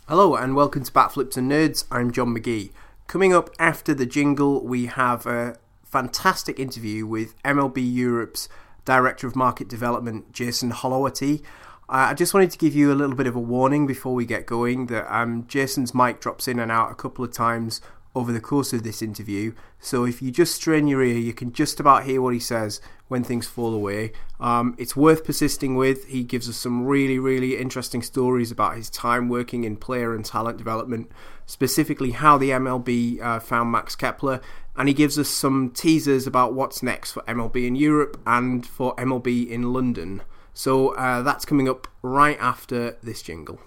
Hello and welcome to Bat Flips and Nerds. I'm John McGee. Coming up after the jingle, we have a fantastic interview with MLB Europe's Director of Market Development, Jason Hollowaty. I just wanted to give you a little bit of a warning before we get going that Jason's mic drops in and out a couple of times over the course of this interview. So if you just strain your ear, you can just about hear what he says when things fall away. It's worth persisting with. He gives us some really, really interesting stories about his time working in player and talent development, specifically how the MLB found Max Kepler, and he gives us some teasers about what's next for MLB in Europe and for MLB in London. So that's coming up right after this jingle.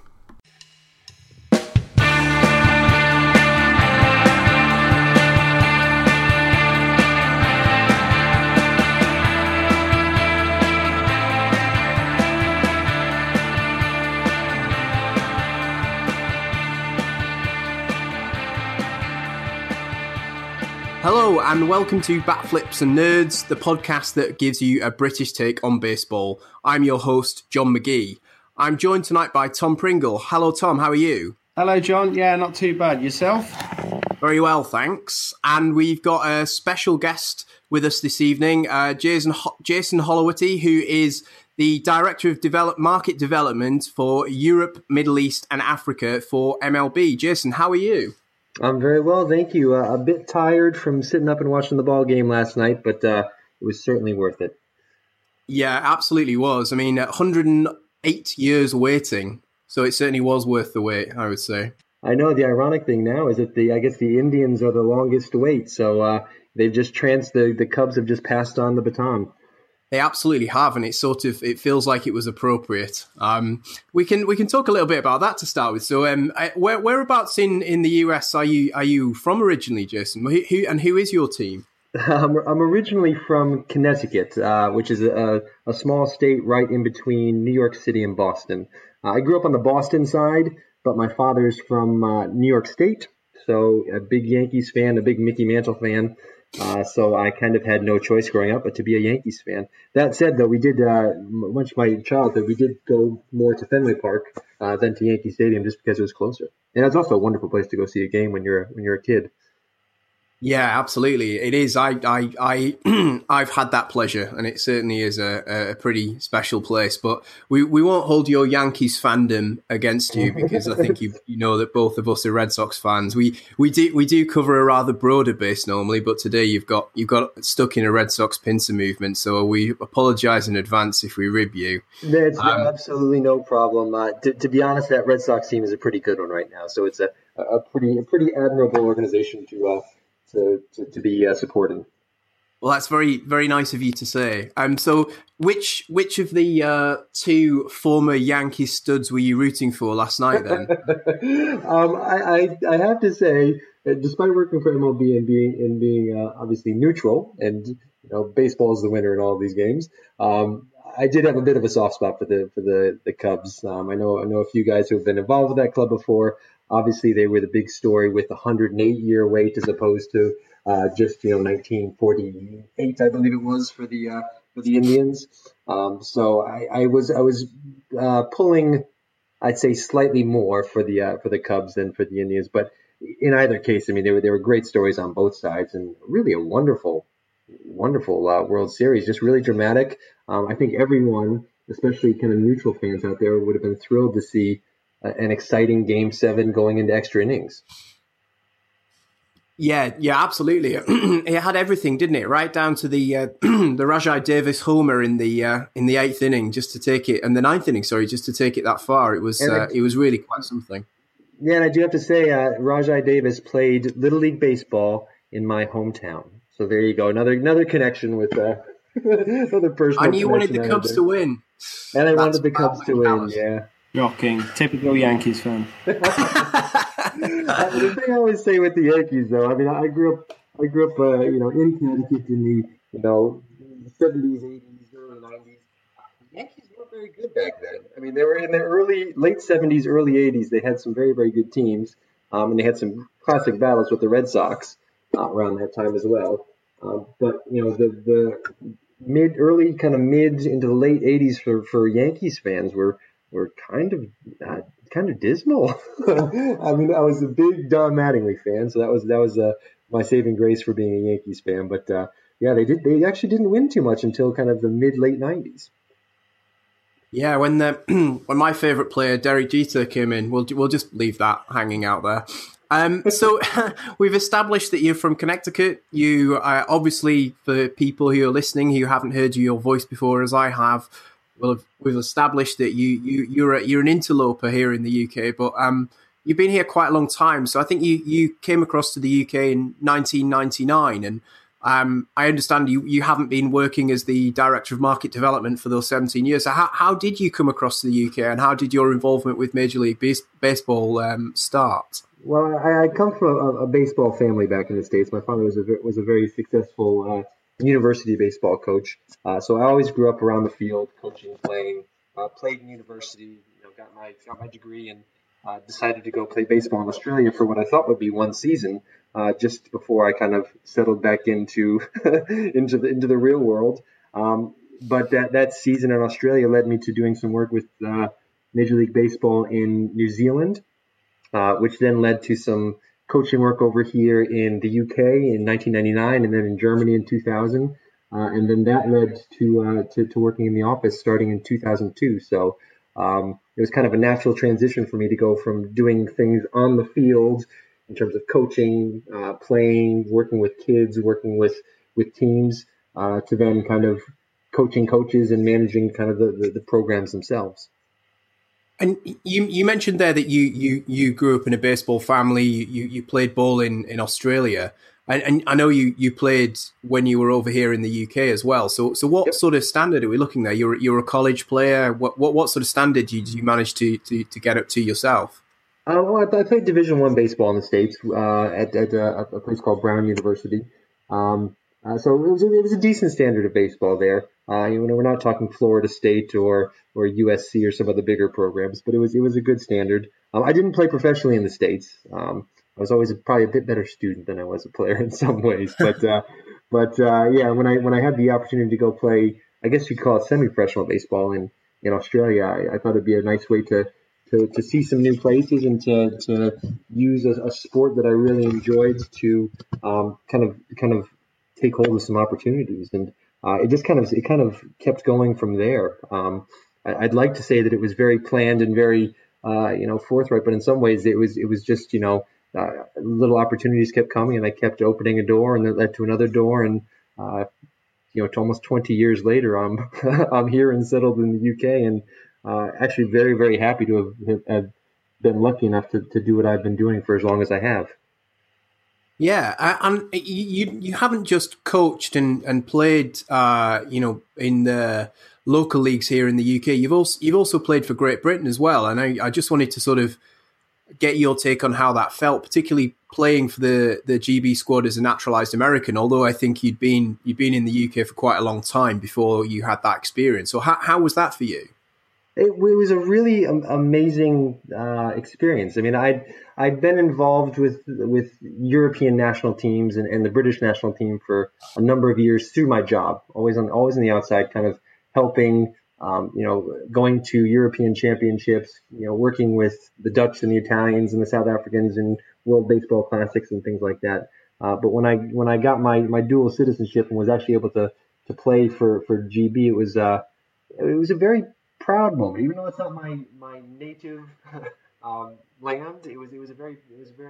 Hello and welcome to Bat Flips and Nerds, the podcast that gives you a British take on baseball. I'm your host, John McGee. I'm joined tonight by Tom Pringle. Hello, Tom. How are you? Hello, John. Yeah, not too bad. Yourself? Very well, thanks. And we've got a special guest with us this evening, Jason Hollowaty, who is the Director of Market Development for Europe, Middle East and Africa for MLB. Jason, how are you? I'm very well, thank you. A bit tired from sitting up and watching the ball game last night, but it was certainly worth it. Yeah, absolutely was. I mean, 108 years waiting, so it certainly was worth the wait, I would say. I know. The ironic thing now is that I guess the Indians are the longest to wait, so they've just the Cubs have just passed on the baton. They absolutely have, and it feels like it was appropriate. We can talk a little bit about that to start with. So, whereabouts in the US are you from originally, Jason? Who is your team? I'm originally from Connecticut, which is a small state right in between New York City and Boston. I grew up on the Boston side, but my father's from New York State, so a big Yankees fan, a big Mickey Mantle fan. So I kind of had no choice growing up but to be a Yankees fan. That said, though, we did, much of my childhood, we did go more to Fenway Park than to Yankee Stadium just because it was closer. And it's also a wonderful place to go see a game when you're a kid. Yeah, absolutely. It is. I've had that pleasure, and it certainly is a pretty special place. But we won't hold your Yankees fandom against you because I think you know that both of us are Red Sox fans. We do cover a rather broader base normally, but today you've got stuck in a Red Sox pincer movement. So we apologise in advance if we rib you. That's absolutely no problem. To be honest, that Red Sox team is a pretty good one right now. So it's a pretty admirable organization to be supporting. Well, that's very, very nice of you to say. So which of the two former Yankees studs were you rooting for last night then? I have to say, despite working for MLB and being obviously neutral, and baseball is the winner in all of these games, I did have a bit of a soft spot for the Cubs. I know a few guys who have been involved with that club before. Obviously, they were the big story with a 108-year wait as opposed to just 1948, I believe it was for the Indians. So I was pulling, I'd say, slightly more for the Cubs than for the Indians. But in either case, I mean, there were great stories on both sides and really a wonderful World Series, just really dramatic. I think everyone, especially kind of neutral fans out there, would have been thrilled to see an exciting Game 7 going into extra innings. Yeah, absolutely. It had everything, didn't it? Right down to the the Rajai Davis homer in the 8th inning, just to take it, and the 9th inning, sorry, just to take it that far. It was really quite something. Yeah, and I do have to say, Rajai Davis played Little League baseball in my hometown. So there you go, another connection with another personal. And you wanted the Cubs to win, and I wanted the Cubs to win. Yeah. Shocking. Typical Yankees fan. The thing I always say with the Yankees, though, I mean, I grew up, in Connecticut in the, 70s, 80s, early 90s. The Yankees weren't very good back then. I mean, they were in the late 70s, early 80s. They had some very, very good teams, and they had some classic battles with the Red Sox around that time as well. But the mid into the late 80s for Yankees fans were kind kind of dismal. I mean, I was a big Don Mattingly fan, so that was my saving grace for being a Yankees fan. But yeah, they actually didn't win too much until kind of the late '90s. Yeah, when when my favourite player Derek Jeter came in, we'll just leave that hanging out there. So we've established that you're from Connecticut. You obviously, for people who are listening who haven't heard your voice before, as I have, we've established that you're an interloper here in the UK, but you've been here quite a long time. So I think you came across to the UK in 1999, and I understand you haven't been working as the director of market development for those 17 years. So how did you come across to the UK, and how did your involvement with Major League Baseball start? Well, I come from a baseball family back in the States. My father was a very successful university baseball coach. So I always grew up around the field, coaching, playing. Played in university, got my degree, and decided to go play baseball in Australia for what I thought would be one season, just before I kind of settled back into into the real world. But that season in Australia led me to doing some work with Major League Baseball in New Zealand. Which then led to some coaching work over here in the UK in 1999, and then in Germany in 2000, and then that led to working in the office starting in 2002. So it was kind of a natural transition for me to go from doing things on the field in terms of coaching, playing, working with kids, working with teams, to then kind of coaching coaches and managing kind of the programs themselves. And you mentioned there that you grew up in a baseball family. You played ball in Australia, and I know you played when you were over here in the UK as well. So what Yep. sort of standard are we looking there? You're a college player. What sort of standard did you manage to get up to yourself? Well, I played Division I baseball in the States at a place called Brown University. So it was a decent standard of baseball there. We're not talking Florida State or USC or some of the bigger programs, but it was a good standard. I didn't play professionally in the States. I was always probably a bit better student than I was a player in some ways. But yeah, when I had the opportunity to go play, I guess you'd call it semi-professional baseball in Australia, I thought it'd be a nice way to see some new places and to use a sport that I really enjoyed to kind of take hold of some opportunities, and it kind of kept going from there. I'd like to say that it was very planned and very forthright, but in some ways it was just little opportunities kept coming, and I kept opening a door, and that led to another door, and to almost 20 years later, I'm I'm here and settled in the UK, and actually very, very happy to have been lucky enough to do what I've been doing for as long as I have. Yeah, and you haven't just coached and played, in the local leagues here in the UK. You've also played for Great Britain as well, and I just wanted to sort of get your take on how that felt, particularly playing for the GB squad as a naturalized American. Although I think you'd been in the UK for quite a long time before you had that experience. So how was that for you? It was a really amazing experience. I mean, I'd been involved with European national teams and the British national team for a number of years through my job, always on the outside, kind of helping, going to European championships, working with the Dutch and the Italians and the South Africans in World Baseball Classics and things like that. But when I got my dual citizenship and was actually able to play for GB, it was a very proud moment, even though it's not my native land. It was a very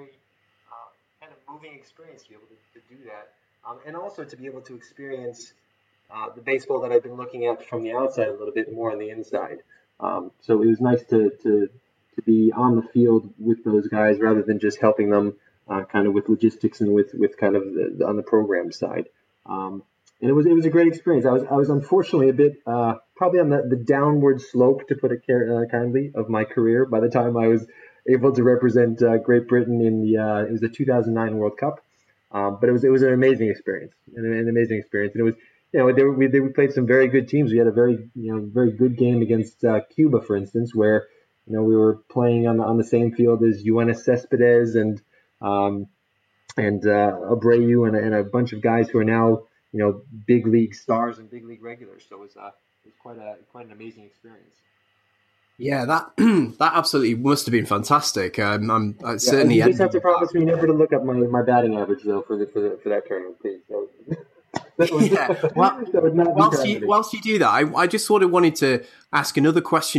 kind of moving experience to be able to do that, and also to be able to experience the baseball that I've been looking at from the outside a little bit more on the inside. So it was nice to be on the field with those guys rather than just helping them kind of with logistics and with kind of on the program side. And it was a great experience. I was unfortunately a bit probably on the downward slope, to put it kindly, of my career by the time I was able to represent Great Britain in it was the 2009 World Cup. But it was an amazing experience, an amazing experience. And it was we played some very good teams. We had a very very good game against Cuba, for instance, where we were playing on the same field as Yoenis Cespedes and Abreu and a bunch of guys who are now big league stars and big league regulars. So it was quite an amazing experience. Yeah, that that absolutely must have been fantastic. I Yeah, and certainly you just envy have to you promise that. me never to look up my batting average though for that tournament, please. That would Yeah. Well, that would not be happening. whilst you do that, I just sort of wanted to ask another question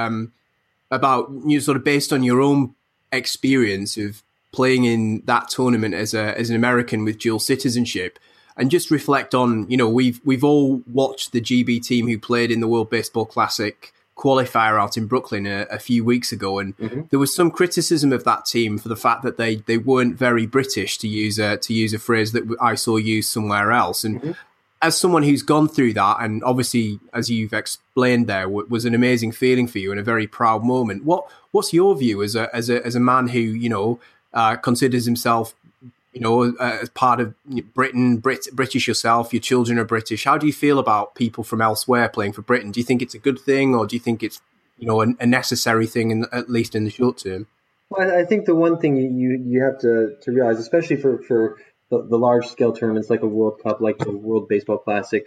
about you sort of based on your own experience of playing in that tournament as an American with dual citizenship, and just reflect on, we've all watched the GB team who played in the World Baseball Classic qualifier out in Brooklyn a few weeks ago, and Hmm. there was some criticism of that team for the fact that they weren't very British, to use a phrase that I saw used somewhere else. And Hmm. as someone who's gone through that, and obviously, as you've explained there, was an amazing feeling for you and a very proud moment. What's your view as a man who considers himself as part of Britain, British yourself? Your children are British. How do you feel about people from elsewhere playing for Britain? Do you think it's a good thing, or do you think it's a necessary thing, at least in the short term? Well, I think the one thing you have to realize, especially for the large scale tournaments like a World Cup, like the World Baseball Classic,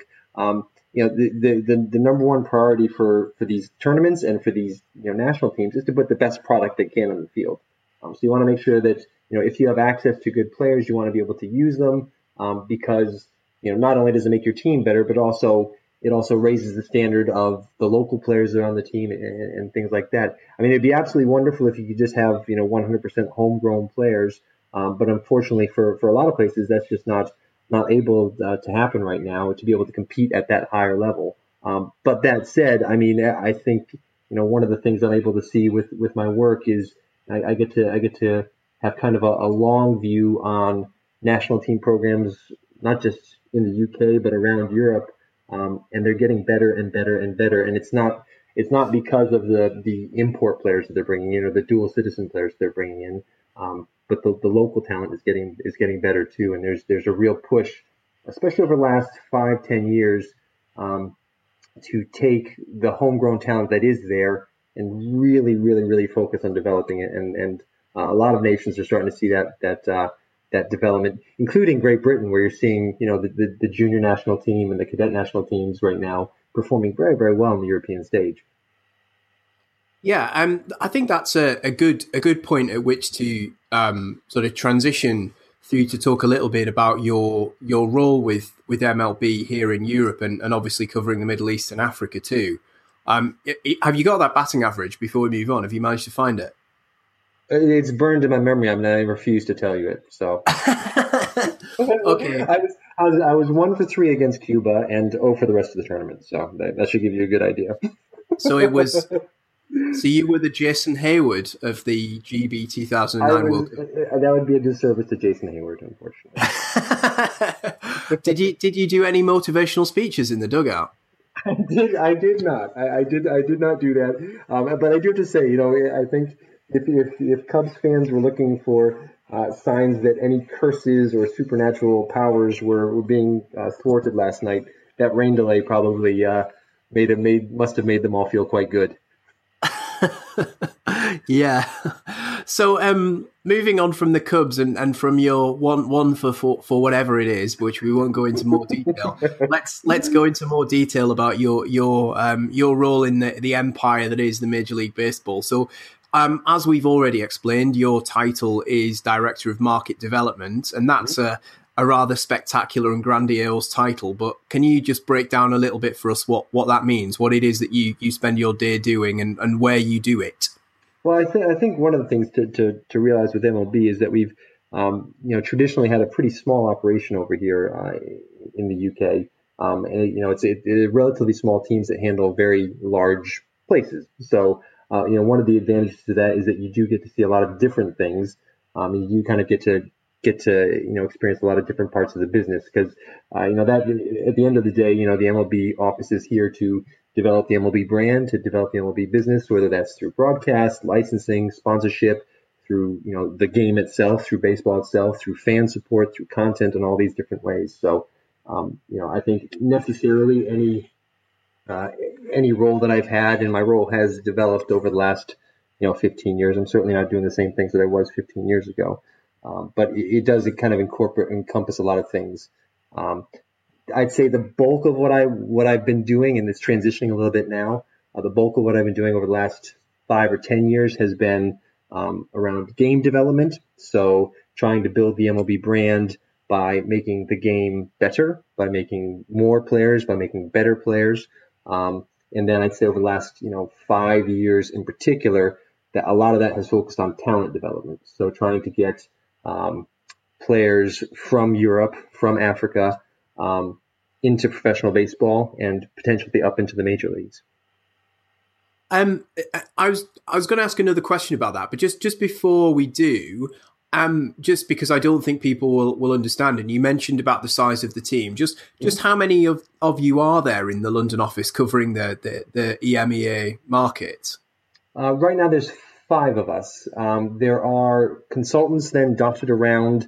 the number one priority for these tournaments and for these national teams is to put the best product they can on the field. So you want to make sure that if you have access to good players, you want to be able to use them, because not only does it make your team better, but it also raises the standard of the local players that are on the team and things like that. I mean, it'd be absolutely wonderful if you could just have 100% homegrown players, but unfortunately for a lot of places that's just not able to happen right now to be able to compete at that higher level. But that said, I mean, I think one of the things I'm able to see with my work is I get to have kind of a long view on national team programs, not just in the UK but around Europe, and they're getting better and better and better. And it's not because of the import players that they're bringing in or the dual citizen players they're bringing in, but the local talent is getting better too. And there's a real push, especially over the last 5-10 years, um, to take the homegrown talent that is there and really, really, really focus on developing it. And a lot of nations are starting to see that development, including Great Britain, where you're seeing the junior national team and the cadet national teams right now performing very, very well on the European stage. Yeah, I think that's a good point at which to sort of transition through to talk a little bit about your role with MLB here in Europe, and obviously covering the Middle East and Africa too. Have you got that batting average before we move on? Have you managed to find it? It's burned in my memory. I refuse to tell you it. So Okay, I was 1 for 3 against Cuba and 0 for the rest of the tournament. So that should give you a good idea. so it was. So you were the Jason Hayward of the GB I 2009 was World Cup. that would be a disservice to Jason Hayward, unfortunately. Did you do any motivational speeches in the dugout? I did not. I did not do that. But I do have to say, I think if Cubs fans were looking for signs that any curses or supernatural powers were being thwarted last night, that rain delay probably must have made them all feel quite good. Yeah. So, moving on from the Cubs and from your one for whatever it is, which we won't go into more detail. Let's go into more detail about your role in the empire that is the Major League Baseball. So, as we've already explained, your title is Director of Market Development, and that's a rather spectacular and grandiose title. But can you just break down a little bit for us what that means, what it is that you spend your day doing, and where you do it? Well, I think one of the things to realize with MLB is that we've traditionally had a pretty small operation over here in the UK, and it's relatively small teams that handle very large places. So one of the advantages to that is that you do get to see a lot of different things. You do kind of get to experience a lot of different parts of the business because that at the end of the day, the MLB office is here to develop the MLB brand, to develop the MLB business, whether that's through broadcast, licensing, sponsorship, through the game itself, through baseball itself, through fan support, through content, and all these different ways. So I think necessarily any role that I've had, and my role has developed over the last 15 years. I'm certainly not doing the same things that I was 15 years ago, but it does kind of encompass a lot of things. I'd say the bulk of what I've been doing, and it's transitioning a little bit now, The bulk of what I've been doing over the last 5 or 10 years has been around game development. So trying to build the MLB brand by making the game better, by making more players, by making better players. And then I'd say over the last, 5 years in particular, that a lot of that has focused on talent development. So trying to get players from Europe, from Africa, into professional baseball and potentially up into the major leagues. I was going to ask another question about that, but just before we do, just because I don't think people will understand, and you mentioned about the size of the team, just how many of you are there in the London office covering the EMEA market? Right now, there's 5 of us. There are consultants then dotted around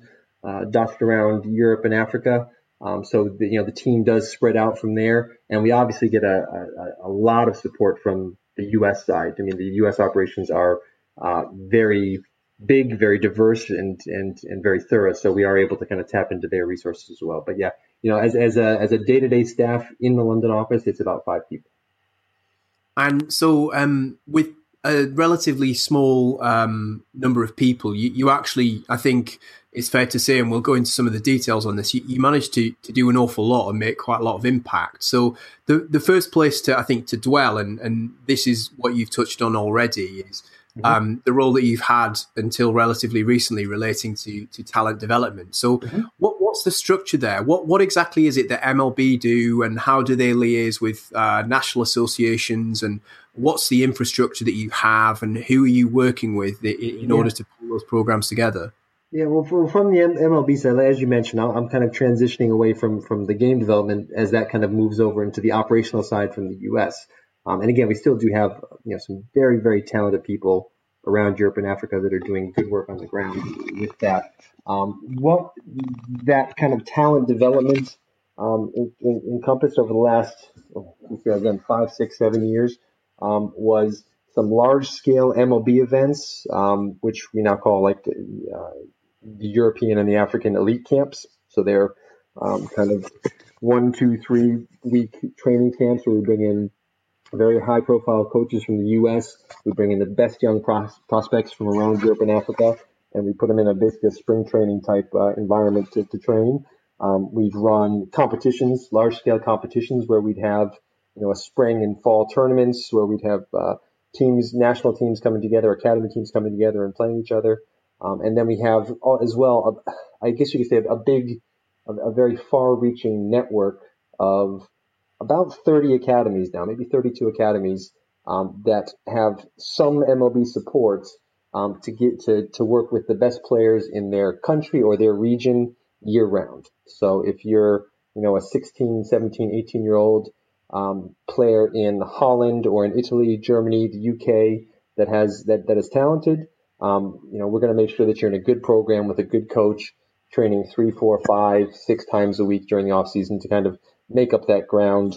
Europe and Africa. So the team does spread out from there, and we obviously get a lot of support from the U.S. side. I mean, the U.S. operations are very big, very diverse, and very thorough. So we are able to kind of tap into their resources as well. But yeah, as a day-to-day staff in the London office, it's about 5 people. And so with a relatively small number of people, you actually, I think it's fair to say, and we'll go into some of the details on this, you managed to do an awful lot and make quite a lot of impact. So the first place to dwell, and this is what you've touched on already, is the role that you've had until relatively recently relating to talent development. So what's the structure there? What exactly is it that MLB do, and how do they liaise with national associations, and what's the infrastructure that you have, and who are you working with in order to pull those programs together? Yeah, well, from the MLB side, as you mentioned, I'm kind of transitioning away from the game development as that kind of moves over into the operational side from the U.S. And again, we still do have some very, very talented people around Europe and Africa that are doing good work on the ground with that. What that kind of talent development encompassed over the last, 5, 6, 7 years was some large-scale MLB events, which we now call like the European and the African elite camps. So they're kind of 1, 2, 3 week training camps where we bring in very high profile coaches from the U.S. We bring in the best young prospects from around Europe and Africa, and we put them in basically a spring training type environment to train. We've run competitions, large scale competitions, where we'd have a spring and fall tournaments where we'd have national teams coming together, academy teams coming together and playing each other. And then we have as well, I guess you could say a very far-reaching network of about 30 academies now, maybe 32 academies that have some MLB support to work with the best players in their country or their region year-round. So if you're a 16, 17, 18-year-old player in Holland or in Italy, Germany, the UK that is talented, we're going to make sure that you're in a good program with a good coach, training 3, 4, 5, 6 times a week during the off season to kind of make up that ground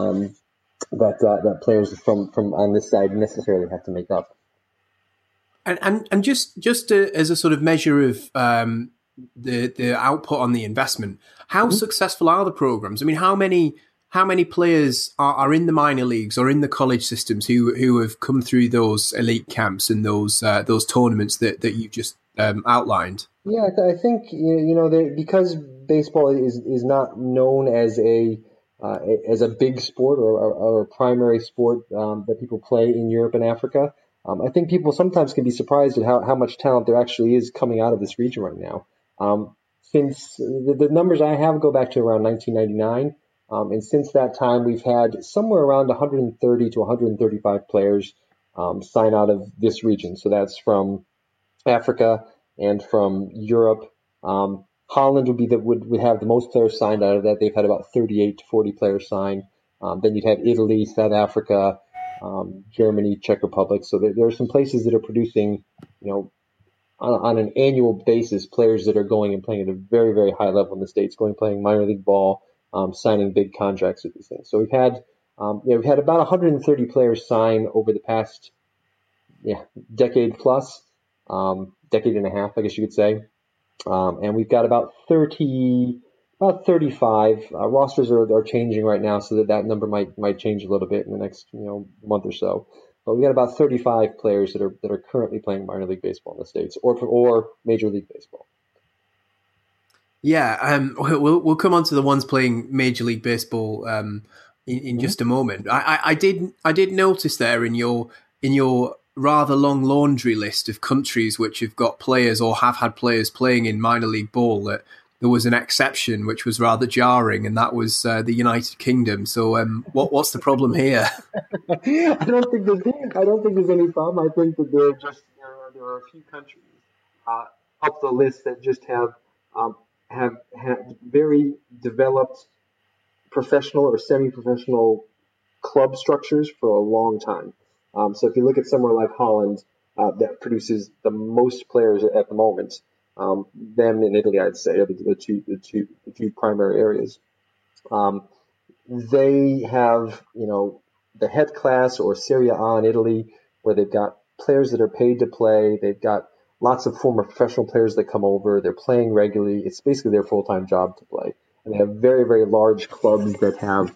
that players from on this side necessarily have to make up. And just as a sort of measure of the output on the investment, how successful are the programs? I mean, how many players are in the minor leagues or in the college systems who have come through those elite camps and those tournaments that you've just outlined? Yeah, I think because baseball is not known as a big sport or a primary sport that people play in Europe and Africa. I think people sometimes can be surprised at how much talent there actually is coming out of this region right now. Since the numbers I have go back to around 1999. And since that time, we've had somewhere around 130 to 135 players sign out of this region. So that's from Africa and from Europe. Holland would have the most players signed out of that. They've had about 38 to 40 players sign. Then you'd have Italy, South Africa, Germany, Czech Republic. So there are some places that are producing, on an annual basis, players that are going and playing at a very, very high level in the States, playing minor league ball. Signing big contracts with these things. So we've had about 130 players sign over the past decade plus, decade and a half, I guess you could say. And we've got about 30 about 35. Rosters are changing right now, so that number might change a little bit in the next month or so. But we got about 35 players that are currently playing minor league baseball in the States or Major League Baseball. Yeah, we'll come on to the ones playing Major League Baseball in just a moment. I did notice there in your rather long laundry list of countries which have got players or have had players playing in minor league ball that there was an exception which was rather jarring, and that was the United Kingdom. So what's the problem here? I don't think there's any problem. I think that there are a few countries up the list that just have had very developed professional or semi-professional club structures for a long time. So if you look at somewhere like Holland, that produces the most players at the moment, them in Italy, I'd say, are the two primary areas. They have, the head class or Serie A in Italy, where they've got players that are paid to play. They've got lots of former professional players that come over. They're playing regularly. It's basically their full-time job to play. And they have very, very large clubs that have,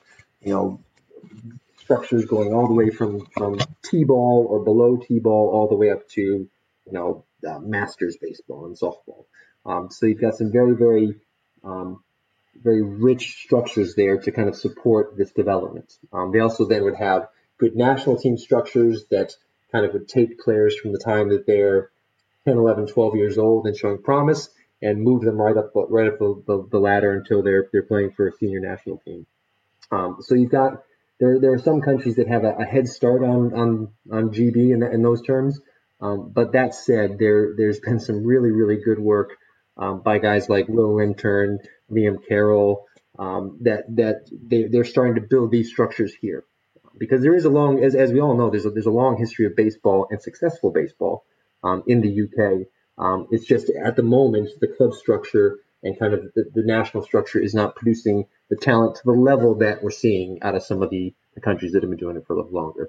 structures going all the way from T-ball or below T-ball all the way up to, masters baseball and softball. So you've got some very, very, very rich structures there to kind of support this development. They also then would have good national team structures that kind of would take players from the time that they're 10, 11, 12 years old and showing promise and move them right up the ladder until they're playing for a senior national team. So you've got there are some countries that have a head start on GB in those terms. But that said, there's been some really, really good work by guys like Will Lintern, Liam Carroll, that they're starting to build these structures here, because there is as we all know, there's a long history of baseball and successful baseball in the UK. It's just at the moment the club structure and kind of the national structure is not producing the talent to the level that we're seeing out of some of the countries that have been doing it for a little longer.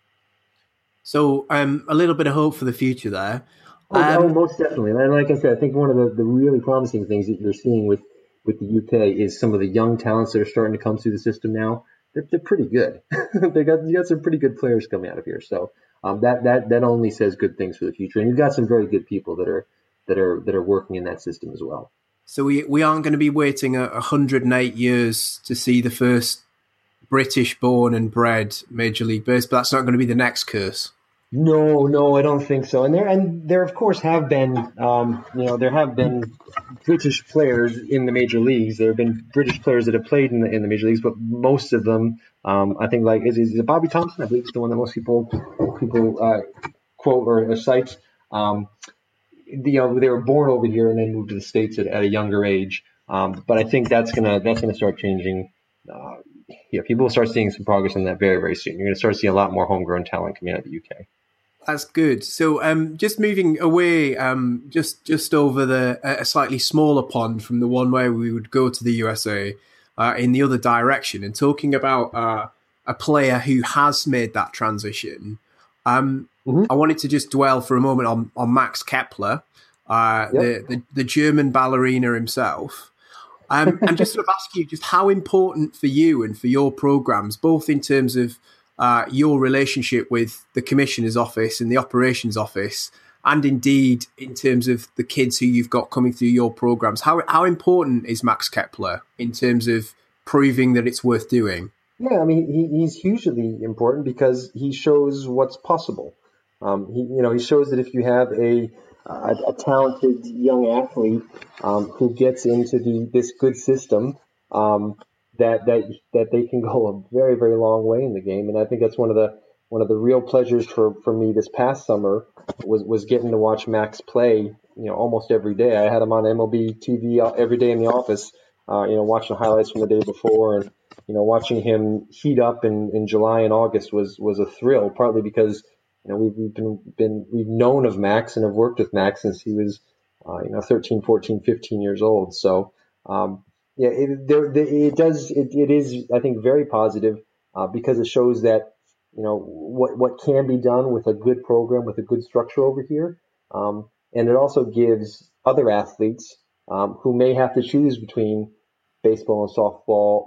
So a little bit of hope for the future there. Most definitely. And like I said, I think one of the really promising things that you're seeing with the UK is some of the young talents that are starting to come through the system now. They're pretty good. You got some pretty good players coming out of here. So that only says good things for the future. And you've got some very good people that are working in that system as well. So we aren't going to be waiting 108 years to see the first British-born and bred Major League Baseball. That's not going to be the next curse. No, I don't think so. And there of course have been, there have been British players in the major leagues. There have been British players that have played in the major leagues, but most of them, I think, like is it Bobby Thompson? I believe it's the one that most people quote or cite. They were born over here and then moved to the States at a younger age. But I think that's gonna start changing. People will start seeing some progress on that very, very soon. You're going to start seeing a lot more homegrown talent coming out of the UK. That's good. So just moving away, just over a slightly smaller pond from the one where we would go to the USA, in the other direction, and talking about a player who has made that transition. I wanted to just dwell for a moment on Max Kepler, the German ballerina himself. And just sort of ask you just how important for you and for your programs, both in terms of your relationship with the Commissioner's Office and the Operations Office, and indeed in terms of the kids who you've got coming through your programs. How important is Max Kepler in terms of proving that it's worth doing? Yeah, I mean, he's hugely important because he shows what's possible. He shows that if you have a talented young athlete who gets into this good system, that they can go a very, very long way in the game. And I think that's one of the real pleasures for me this past summer was getting to watch Max play. Almost every day. I had him on MLB TV every day in the office. Watching highlights from the day before, and watching him heat up in July and August was a thrill. Partly because we've known of Max and have worked with Max since he was 13, 14, 15 years old. So it is, I think, very positive because it shows that what can be done with a good program, with a good structure over here, and it also gives other athletes who may have to choose between baseball and softball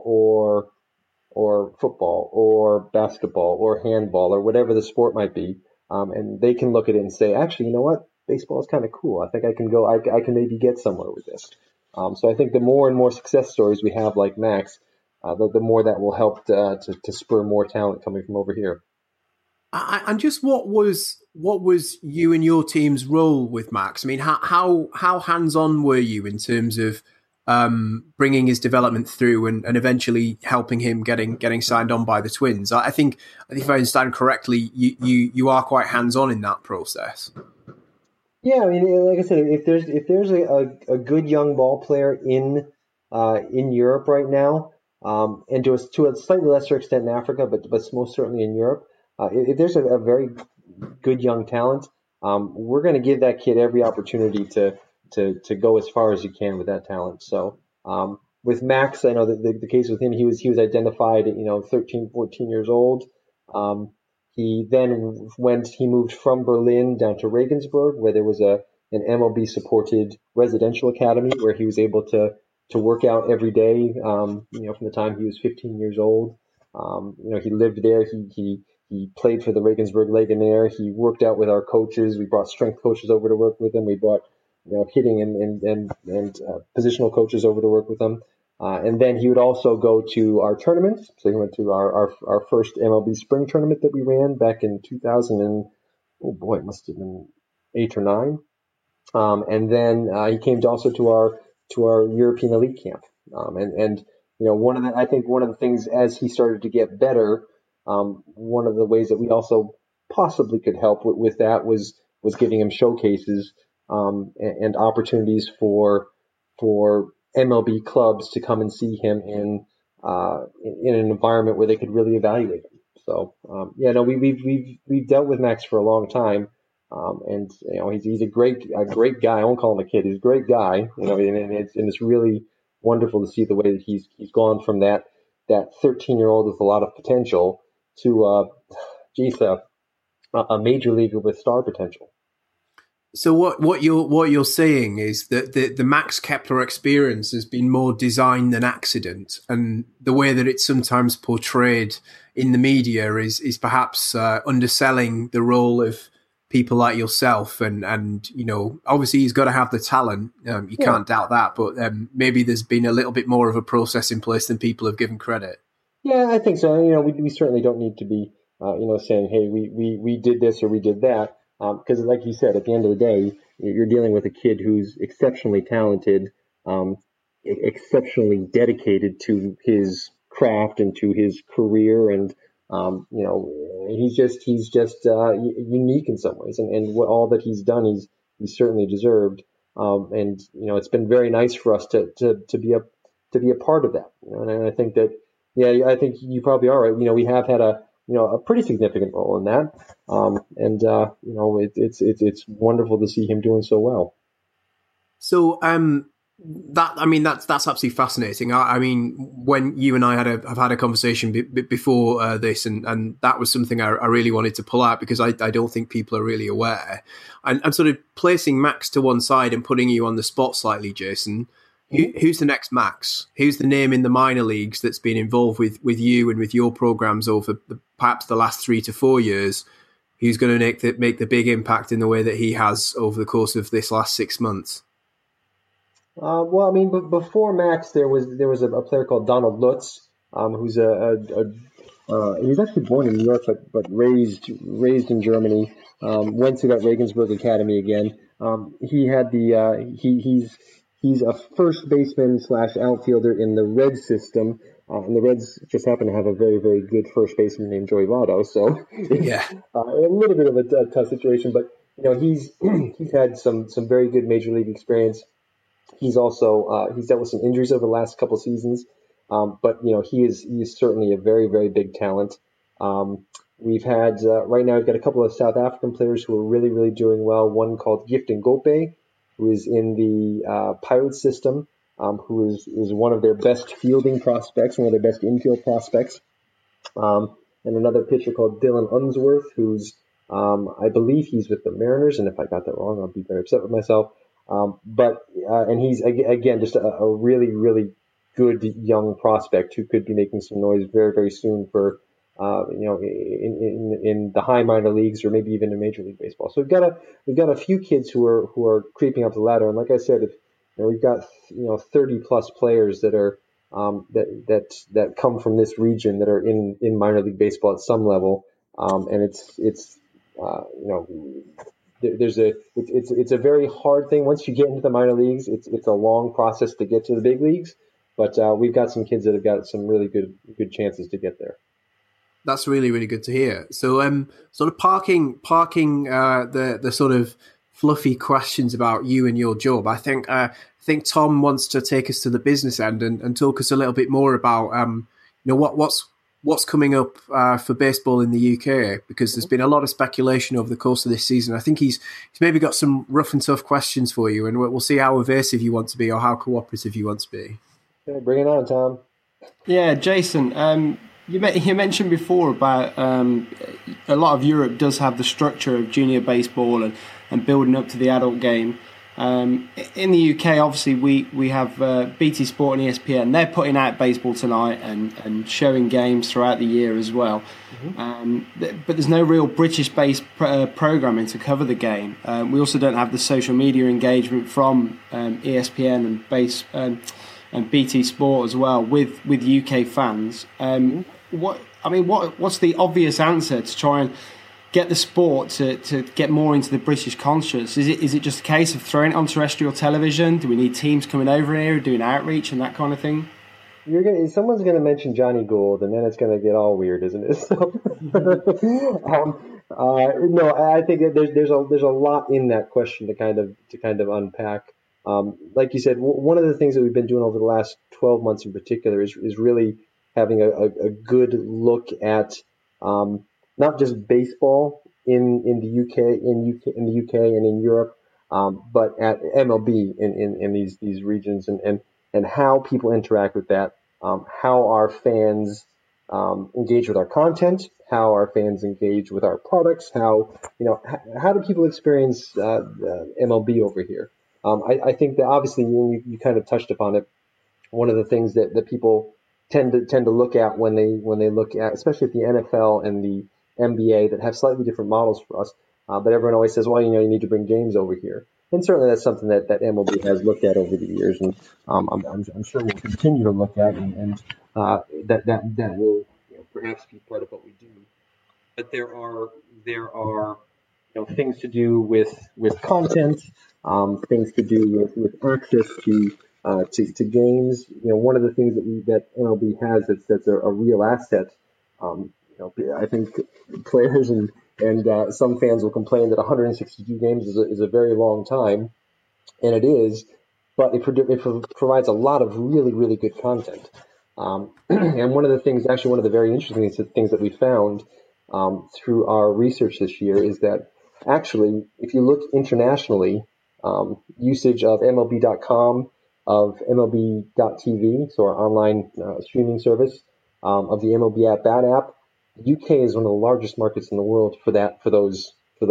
or football or basketball or handball or whatever the sport might be. And they can look at it and say, actually, you know what? Baseball is kind of cool. I think I can go, I can maybe get somewhere with this. So I think the more and more success stories we have like Max, the more that will help to spur more talent coming from over here. And just what was you and your team's role with Max? I mean, how hands-on were you in terms of bringing his development through and eventually helping him getting signed on by the Twins? I think if I understand correctly, you are quite hands-on in that process. Yeah, I mean, like I said, if there's a good young ball player in Europe right now, and to a slightly lesser extent in Africa, but most certainly in Europe, if there's a very good young talent, we're going to give that kid every opportunity to go as far as you can with that talent. So with Max, I know that the case with him, he was identified at 13, 14 years old. He then moved from Berlin down to Regensburg, where there was an MLB supported residential academy where he was able to work out every day. From the time he was 15 years old. He lived there. He played for the Regensburg Legionnaire. He worked out with our coaches. We brought strength coaches over to work with him. We brought hitting and positional coaches over to work with him. And then he would also go to our tournaments. So he went to our first MLB spring tournament that we ran back in 2000 and it must have been 8 or 9. And then he came also to our European elite camp. And one of the things as he started to get better, one of the ways that we also possibly could help with that was giving him showcases and opportunities for MLB clubs to come and see him in an environment where they could really evaluate him. So we've dealt with Max for a long time, and he's a great guy. I won't call him a kid. He's a great guy. And it's really wonderful to see the way that he's gone from that 13-year-old with a lot of potential to a major leaguer with star potential. So what you're saying is that the Max Kepler experience has been more design than accident, and the way that it's sometimes portrayed in the media is perhaps underselling the role of people like yourself. And obviously he's got to have the talent. You can't doubt that, but maybe there's been a little bit more of a process in place than people have given credit. Yeah, I think so. We certainly don't need to be saying, hey, we did this or we did that. Because like you said, at the end of the day, you're dealing with a kid who's exceptionally talented, exceptionally dedicated to his craft and to his career. And, he's just unique in some ways. And all that he's done, he's certainly deserved. It's been very nice for us to be a part of that. And I think that, I think you probably are right. We have had a pretty significant role in that. It's wonderful to see him doing so well. So, that's absolutely fascinating. I mean, when you and I have had a conversation before this, and that was something I really wanted to pull out because I don't think people are really aware. And sort of placing Max to one side and putting you on the spot slightly, Jason. Who's the next Max? Who's the name in the minor leagues that's been involved with you and with your programs over perhaps the last 3 to 4 years? Who's going to make the big impact in the way that he has over the course of this last 6 months? But before Max, there was a player called Donald Lutz, who's he was actually born in New York, but raised in Germany. Went to that Regensburg Academy again. He's a first baseman / outfielder in the Reds system. And the Reds just happen to have a very, very good first baseman named Joey Votto. So it's a little bit of a tough situation, but he's had some very good major league experience. He's also he's dealt with some injuries over the last couple seasons, but he is certainly a very, very big talent. We've had right now we've got a couple of South African players who are really, really doing well. One called Gifting Gope, who is in the Pirates system, who is one of their best fielding prospects, one of their best infield prospects. And another pitcher called Dylan Unsworth, who's I believe he's with the Mariners, and if I got that wrong, I'll be very upset with myself. And he's again just a really, really good young prospect who could be making some noise very, very soon for, in the high minor leagues or maybe even in Major League Baseball. So we've got a few kids who are creeping up the ladder. And like I said, we've got 30 plus players that are that come from this region that are in minor league baseball at some level, and it's it's a very hard thing once you get into the minor leagues. It's a long process to get to the big leagues, but we've got some kids that have got some really good chances to get there. That's really, really good to hear. So, sort of parking the sort of fluffy questions about you and your job. I think Tom wants to take us to the business end and talk us a little bit more about what's coming up for baseball in the UK, because there's been a lot of speculation over the course of this season. I think he's maybe got some rough and tough questions for you, and we'll see how evasive you want to be or how cooperative you want to be. Okay, bring it on, Tom. Yeah, Jason. You mentioned before about a lot of Europe does have the structure of junior baseball and building up to the adult game. In the UK, obviously, we have BT Sport and ESPN. They're putting out baseball tonight and showing games throughout the year as well. Mm-hmm. But there's no real British-based programming to cover the game. We also don't have the social media engagement from ESPN and BT Sport as well with UK fans. What's the obvious answer to try and get the sport to get more into the British conscious? Is it just a case of throwing it on terrestrial television? Do we need teams coming over here doing outreach and that kind of thing? Someone's going to mention Johnny Gould, and then it's going to get all weird, isn't it? So, no, I think there's a lot in that question to kind of unpack. Like you said, one of the things that we've been doing over the last 12 months in particular is really having a good look at not just baseball in the UK and in Europe, but at MLB in these regions and how people interact with that, how our fans engage with our content, how our fans engage with our products, how do people experience MLB over here? I think that obviously you kind of touched upon it. One of the things that people tend to look at when they look at, especially at the NFL and the NBA, that have slightly different models for us, but everyone always says, well, you need to bring games over here, and certainly that's something that MLB has looked at over the years, and I'm sure we'll continue to look at, and that will perhaps be part of what we do. But there are things to do with content, things to do with access to games. One of the things that MLB has that's a real asset. I think players and some fans will complain that 162 games is a very long time, and it is, but it provides a lot of really, really good content. And one of the very interesting things that we found through our research this year is that actually, if you look internationally, usage of MLB.com, of MLB.TV, so our online streaming service, of the MLB At-Bat app, the UK is one of the largest markets in the world for those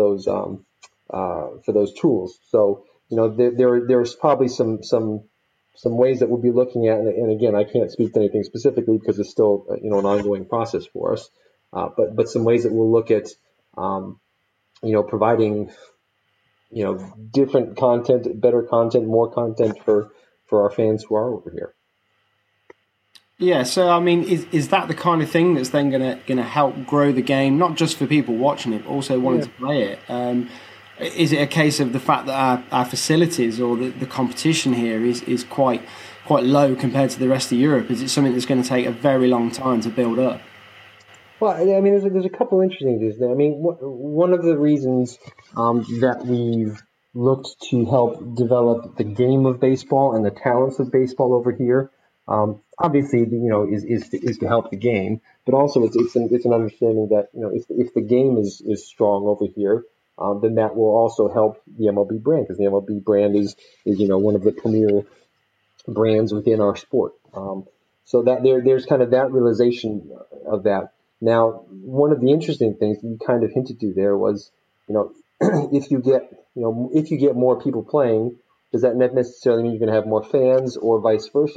tools. So there's probably some ways that we'll be looking at, and again, I can't speak to anything specifically because it's still an ongoing process for us. But some ways that we'll look at providing different content, better content, more content for our fans who are over here. Yeah, so I mean, is that the kind of thing that's then gonna help grow the game, not just for people watching it, but also wanting to play it? Is it a case of the fact that our facilities or the competition here is quite low compared to the rest of Europe? Is it something that's going to take a very long time to build up? Well, I mean, there's a couple interesting things there. I mean, one of the reasons that we've looked to help develop the game of baseball and the talents of baseball over here, obviously, is to help the game, but also it's an understanding that if the game is strong over here, then that will also help the MLB brand, because the MLB brand is one of the premier brands within our sport. So that there's kind of that realization of that. Now, one of the interesting things that you kind of hinted to there was, if you get more people playing, does that necessarily mean you're going to have more fans, or vice versa?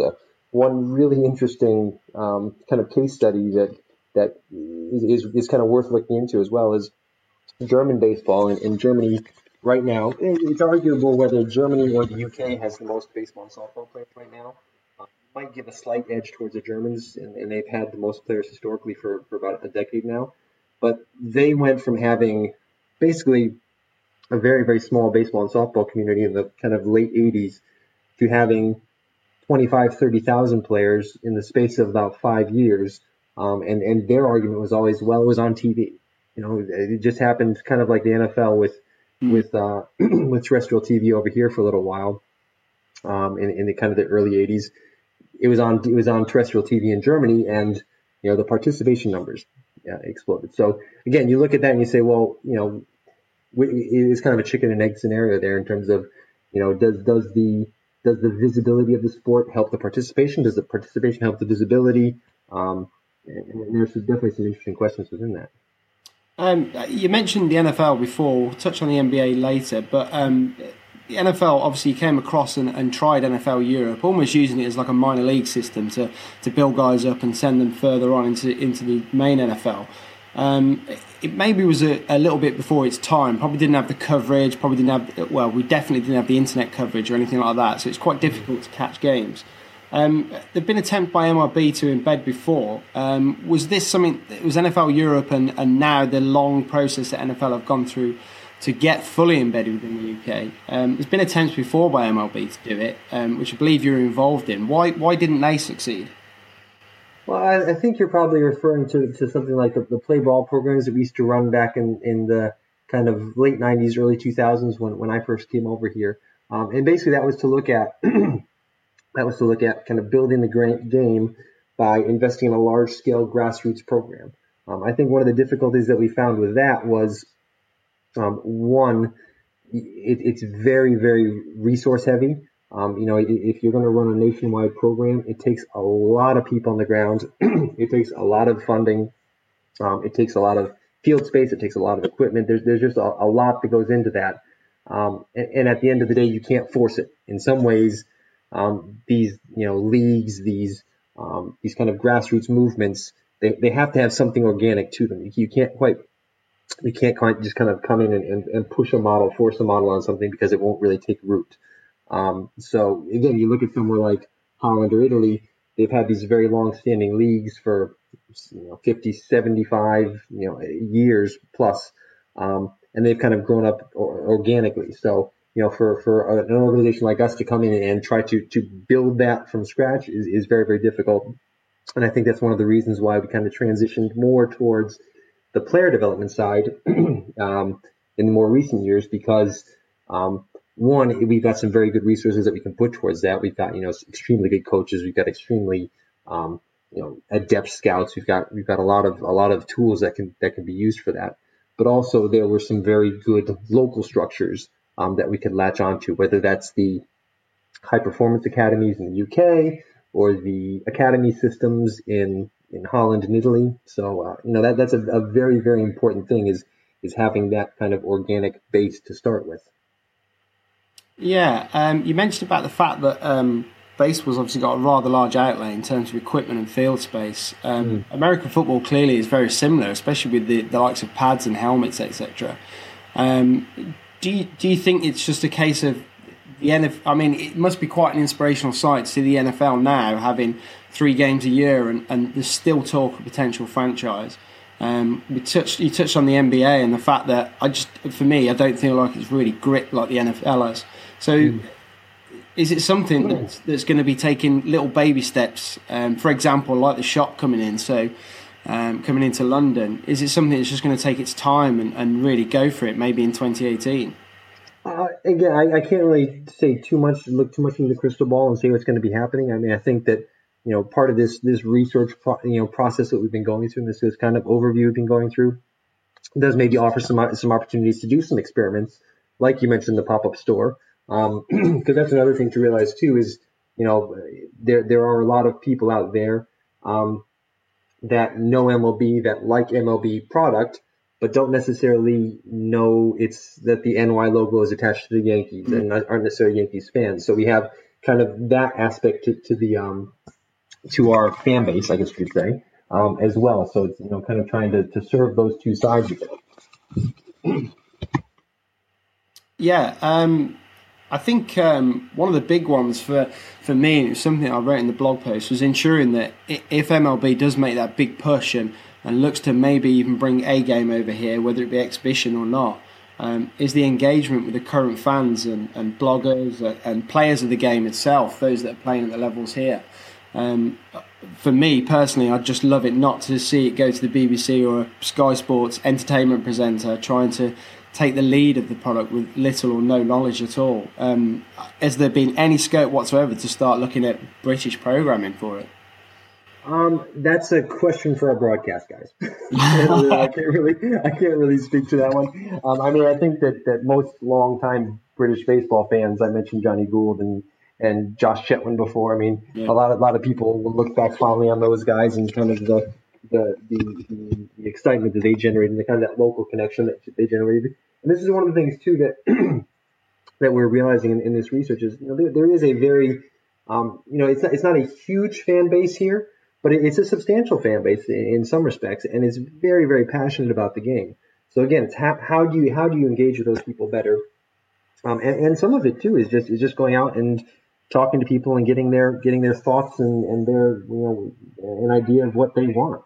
one really interesting kind of case study that is kind of worth looking into as well is German baseball. In Germany right now, it's arguable whether Germany or the UK has the most baseball and softball players right now. Might give a slight edge towards the Germans, and they've had the most players historically for about a decade now. But they went from having basically a very, very small baseball and softball community in the kind of late 80s to having 25, 30,000 players in the space of about 5 years. And their argument was always, well, it was on TV. It just happened kind of like the NFL with terrestrial TV over here for a little while in the kind of the early 80s. It was on terrestrial TV in Germany, and the participation numbers exploded. So again, you look at that and you say, well, it's kind of a chicken and egg scenario there in terms of, does the visibility of the sport help the participation? Does the participation help the visibility? And there's definitely some interesting questions within that. You mentioned the NFL before. We'll touch on the NBA later, but the NFL obviously came across and tried NFL Europe, almost using it as like a minor league system to build guys up and send them further on into the main NFL. It maybe was a little bit before its time. Probably didn't have the coverage. We definitely didn't have the internet coverage or anything like that. So it's quite difficult to catch games. There've been attempts by MLB to embed before. Was this something? It was NFL Europe, and now the long process that NFL have gone through to get fully embedded within the UK. There's been attempts before by MLB to do it, which I believe you're involved in. Why didn't they succeed? Well, I think you're probably referring to something like the play ball programs that we used to run back in the kind of late 90s, early 2000s when I first came over here. And basically that was to look at kind of building the game by investing in a large scale grassroots program. I think one of the difficulties that we found with that was one, it's very, very resource heavy. If you're going to run a nationwide program, it takes a lot of people on the ground. It takes a lot of funding. It takes a lot of field space. It takes a lot of equipment. There's just a lot that goes into that. And at the end of the day, you can't force it. In some ways, these leagues, these kind of grassroots movements, they have to have something organic to them. You can't just kind of come in and push a model, force a model on something because it won't really take root. So again, you look at somewhere like Holland or Italy, they've had these very long-standing leagues for 50, 75 years plus, and they've kind of grown up organically. So for an organization like us to come in and try to build that from scratch is very, very difficult. And I think that's one of the reasons why we kind of transitioned more towards the player development side in the more recent years, because one, we've got some very good resources that we can put towards that. We've got extremely good coaches. We've got extremely adept scouts. We've got a lot of tools that can be used for that. But also there were some very good local structures that we could latch onto, whether that's the high performance academies in the UK or the academy systems in Holland and Italy. So that's a very, very important thing is having that kind of organic base to start with. Yeah, you mentioned about the fact that baseball's obviously got a rather large outlay in terms of equipment and field space. American football clearly is very similar, especially with the likes of pads and helmets, etc. Do you think it's just a case of the NFL? I mean, it must be quite an inspirational sight to see the NFL now having 3 games a year, and there's still talk of potential franchise. You touched on the NBA and the fact that for me, I don't feel like it's really grit like the NFL has. So, is it something that's going to be taking little baby steps? For example, like the shop coming in, coming into London, is it something that's just going to take its time and really go for it? Maybe in 2018. Again, I can't really say look too much into the crystal ball and say what's going to be happening. I mean, I think that part of this research process that we've been going through, and this kind of overview we've been going through, does maybe offer some opportunities to do some experiments, like you mentioned, the pop-up store. Because that's another thing to realize too is, there are a lot of people out there that know MLB, that like MLB product, but don't necessarily know that the NY logo is attached to the Yankees and aren't necessarily Yankees fans. So we have kind of that aspect to the to our fan base, I guess you could say, as well. So it's kind of trying to serve those two sides of it. Yeah, I think one of the big ones for me, and it was something I wrote in the blog post, was ensuring that if MLB does make that big push and looks to maybe even bring a game over here, whether it be exhibition or not, is the engagement with the current fans and bloggers and players of the game itself, those that are playing at the levels here. For me personally, I'd just love it not to see it go to the BBC or a Sky Sports entertainment presenter trying to take the lead of the product with little or no knowledge at all. Has there been any scope whatsoever to start looking at British programming for it? That's a question for our broadcast guys. I can't really speak to that one. I mean, I think that most longtime British baseball fans, I mentioned Johnny Gould and Josh Chetwynd before. I mean, a lot of people will look back fondly on those guys and kind of the excitement that they generated, and the kind of that local connection that they generated. And this is one of the things too that that we're realizing in this research is there is a very it's not a huge fan base here, but it's a substantial fan base in some respects, and it's very, very passionate about the game. So again, it's how do you engage with those people better? And some of it too is just going out and talking to people and getting their thoughts and their an idea of what they want.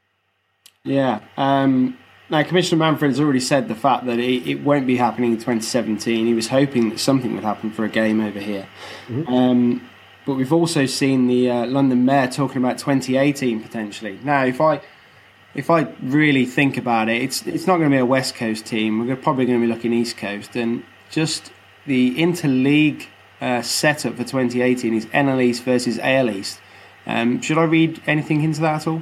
Yeah. Now, Commissioner Manfred has already said the fact that it won't be happening in 2017. He was hoping that something would happen for a game over here. Mm-hmm. But we've also seen the London Mayor talking about 2018 potentially. Now, if I really think about it, it's not going to be a West Coast team. We're probably going to be looking East Coast. And just the interleague setup for 2018 is NL East versus AL East. Should I read anything into that at all?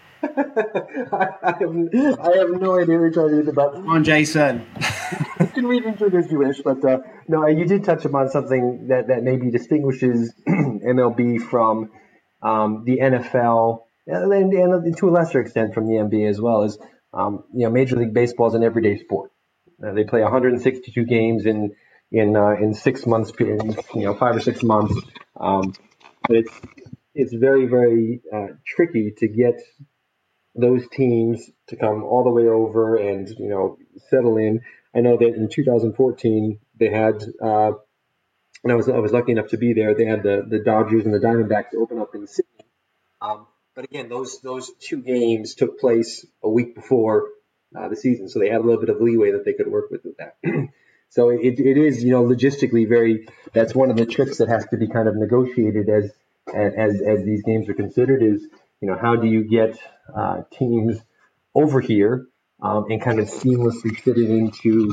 I have no idea what you're talking about. Come on, Jason. You can read into it as you wish, but no, you did touch upon something that maybe distinguishes MLB from the NFL and to a lesser extent from the NBA as well. Is Major League Baseball is an everyday sport. They play 162 games in 6 months, 5 or 6 months. But it's very, very tricky to get those teams to come all the way over and settle in. I know that in 2014 they had, and I was lucky enough to be there. They had the Dodgers and the Diamondbacks open up in Sydney. But again, those two games took place a week before the season, so they had a little bit of leeway that they could work with that. So it is logistically very. That's one of the tricks that has to be kind of negotiated as these games are considered. Is how do you get teams over here and kind of seamlessly fit it into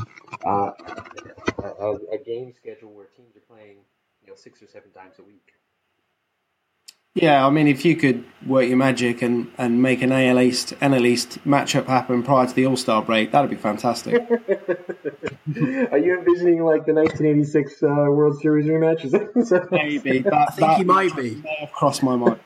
a game schedule where teams are playing 6 or 7 times a week. Yeah, I mean, if you could work your magic and make an NL East matchup happen prior to the All-Star break, that'd be fantastic. Are you envisioning like the 1986 World Series rematch? Maybe. I think he might be. May have crossed my mind.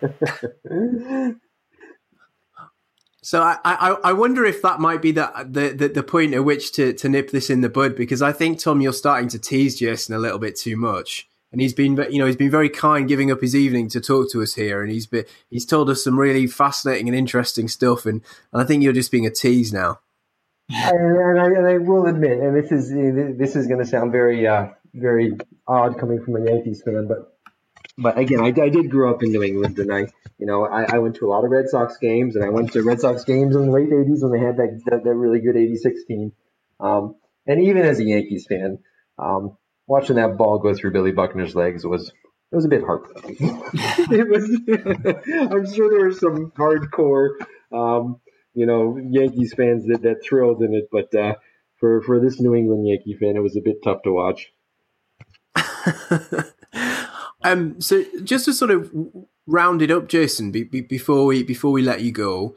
So I wonder if that might be the point at which to nip this in the bud, because I think, Tom, you're starting to tease Jason a little bit too much. And he's been very kind, giving up his evening to talk to us here, and he's told us some really fascinating and interesting stuff, and I think you're just being a tease now. And I will admit, and this is going to sound very very odd coming from a Yankees fan, but again, I did grow up in New England, and I went to a lot of Red Sox games, and I went to Red Sox games in the late '80s when they had that really good '86 team, and even as a Yankees fan. Watching that ball go through Billy Buckner's legs was a bit heartbreaking. I'm sure there were some hardcore, Yankees fans that thrilled in it, but for this New England Yankee fan, it was a bit tough to watch. So just to sort of round it up, Jason, before we let you go,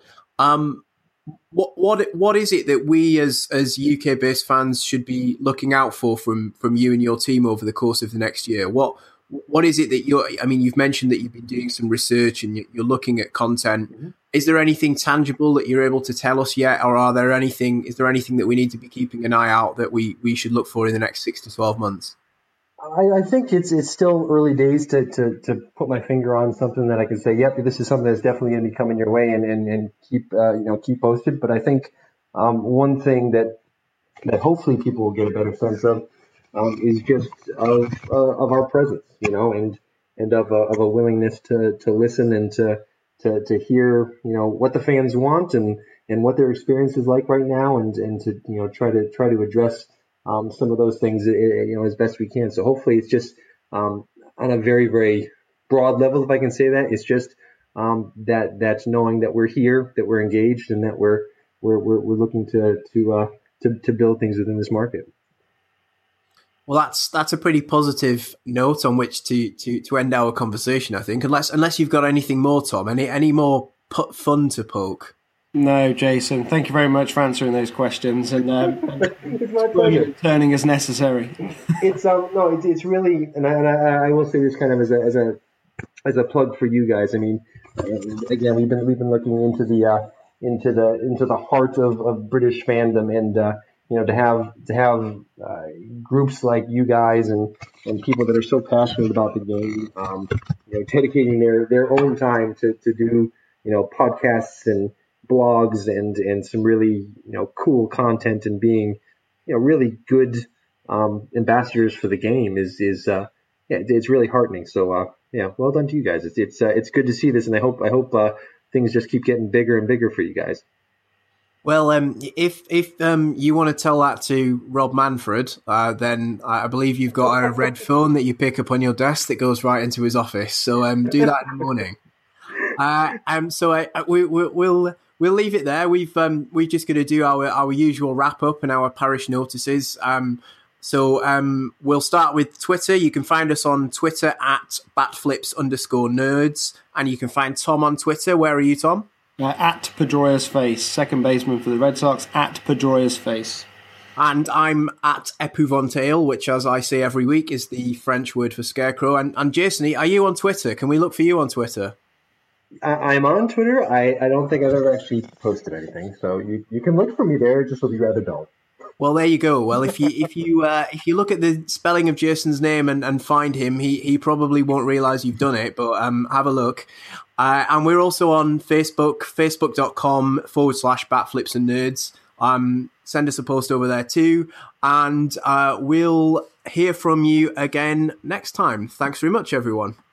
What is it that we as UK based fans should be looking out for from you and your team over the course of the next year? What is it that you've mentioned that you've been doing some research and you're looking at content. Mm-hmm. Is there anything tangible that you're able to tell us yet, or is there anything that we need to be keeping an eye out that we should look for in the next 6 to 12 months? I think it's still early days to put my finger on something that I can say, yep, this is something that's definitely going to be coming your way, and keep keep posted. But I think one thing that hopefully people will get a better sense of is just of our presence, and of a willingness to listen and to hear what the fans want and what their experience is like right now, and to try to address some of those things as best we can. So hopefully it's just on a very, very broad level, if I can say that. It's just that's knowing that we're here, that we're engaged, and that we're looking to build things within this market. Well, that's a pretty positive note on which to end our conversation, I think. Unless you've got anything more, Tom, any more fun to poke. No, Jason. Thank you very much for answering those questions, and it's my pleasure. Turning as necessary. It's really, and I will say this kind of as a plug for you guys. I mean, again, we've been looking into the heart of British fandom, and to have groups like you guys and people that are so passionate about the game, dedicating their own time to do podcasts and blogs and some really cool content, and being really good ambassadors for the game is it's really heartening. So well done to you guys. It's good to see this, and I hope things just keep getting bigger and bigger for you guys. Well, if you want to tell that to Rob Manfred, then I believe you've got a red phone that you pick up on your desk that goes right into his office. So do that in the morning. We'll leave it there. We're just going to do our usual wrap up and our parish notices. So we'll start with Twitter. You can find us on Twitter at @batflips_nerds, and you can find Tom on Twitter. Where are you, Tom? At Pedroia's Face, second baseman for the Red Sox, at Pedroia's Face. And I'm at Epouvantail, which, as I say every week, is the French word for scarecrow. And Jason, are you on Twitter? Can we look for you on Twitter? I'm on Twitter. I don't think I've ever actually posted anything, so you can look for me there. It just will be rather dull. Well, there you go. Well, if you look at the spelling of Jason's name and find him, he probably won't realise you've done it. But have a look. And we're also on Facebook, facebook.com/batflipsandnerds. Send us a post over there too, and we'll hear from you again next time. Thanks very much, everyone.